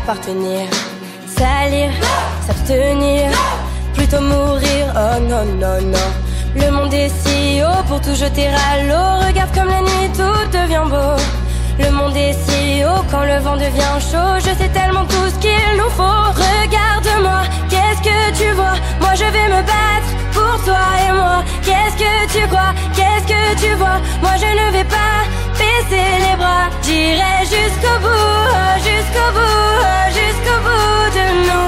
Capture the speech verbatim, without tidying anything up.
appartenir. Salir, s'abstenir, plutôt mourir, oh non, non, non. Le monde est si haut pour tout jeter à l'eau. Regarde comme la nuit tout devient beau. Le monde est si haut quand le vent devient chaud. Je sais tellement tout ce qu'il nous faut. Regarde-moi, qu'est-ce que tu vois? Moi je vais me battre pour toi et moi. Qu'est-ce que tu crois? Qu'est-ce que tu vois? Moi je ne vais pas baisser les bras. J'irai jusqu'au bout, jusqu'au bout, jusqu'au bout de nous.